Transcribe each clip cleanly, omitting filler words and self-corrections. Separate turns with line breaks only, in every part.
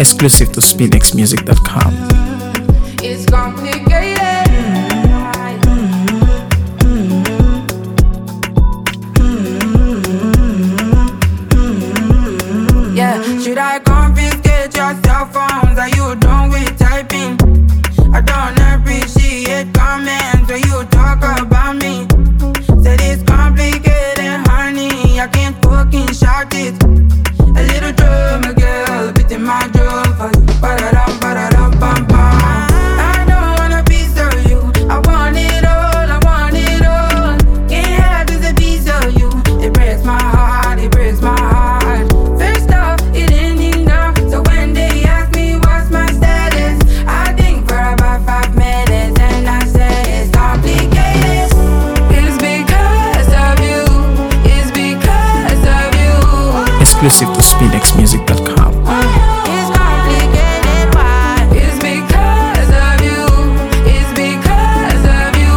Exclusive to SpinXmusic.com.
It's complicated. Yeah, should I confiscate your cell phones? Are you done with typing? I don't appreciate comments when you talk about me. Said it's complicated, honey. I can't fucking shout it. A little drama girl, beating my drum for you. Ba-da-dum, ba-da-dum, bum, bum. I don't wanna be so you. I want it all, I want it all. Can't have just a piece of you. It breaks my heart, it breaks my heart. First off, it ain't enough. So when they ask me what's my status, I think for about 5 minutes and I say it's complicated. It's because of you. It's because of you.
Exclusive to SpinXmusic.com.
It's complicated, why? It's because of you. It's because of you.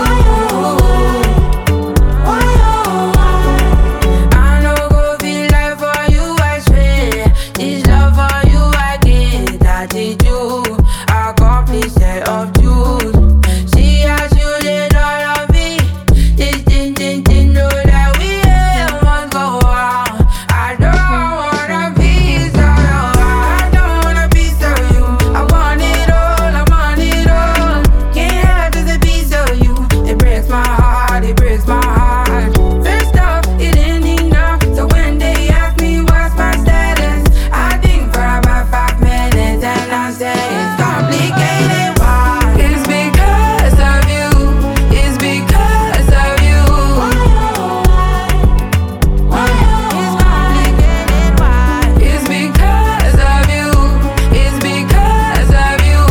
I know go feel like for you I swear. This love for you I get. I did you accomplish set of dues. See as you did all of it. This thing know that we must go on. I don't wanna be so I don't wanna be so you. I want it all, I want it all. Can't have just a piece of you. It breaks my heart, it breaks my heart. First off, it ain't enough. So when they ask me what's my status, I think for about 5 minutes and I say it's complicated. Why? It's because of you. It's because of you. It's complicated. Why? It's because of you. It's because of you.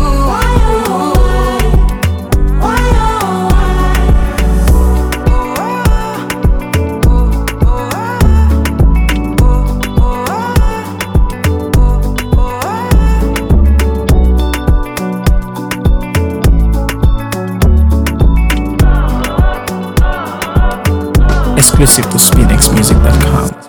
Exclusive to SpinXmusic.com.